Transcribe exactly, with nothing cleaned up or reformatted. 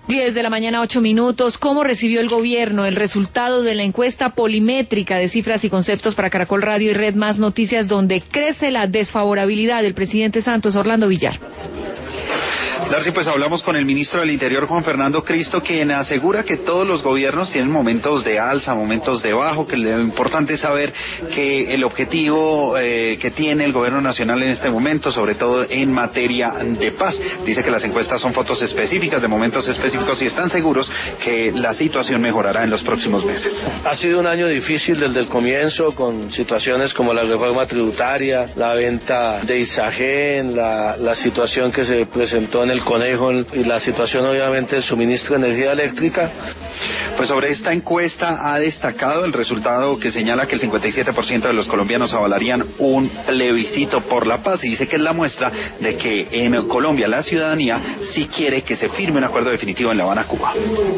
diez de la mañana, ocho minutos. ¿Cómo recibió el gobierno el resultado de la encuesta polimétrica de cifras y conceptos para Caracol Radio y Red Más Noticias, donde crece la desfavorabilidad del presidente Santos? Orlando Villar. Darcy, pues hablamos con el ministro del Interior, Juan Fernando Cristo, quien asegura que todos los gobiernos tienen momentos de alza, momentos de bajo, que lo importante es saber que el objetivo eh, que tiene el gobierno nacional en este momento, sobre todo en materia de paz. Dice que las encuestas son fotos específicas de momentos específicos y están seguros que la situación mejorará en los próximos meses. Ha sido un año difícil desde el comienzo, con situaciones como la reforma tributaria, la venta de Isagen, la, la situación que se presentó en el Conejo y la situación obviamente del suministro de energía eléctrica. Pues sobre esta encuesta ha destacado el resultado que señala que el cincuenta y siete por ciento de los colombianos avalarían un plebiscito por la paz, y dice que es la muestra de que en Colombia la ciudadanía sí quiere que se firme un acuerdo definitivo en La Habana, Cuba.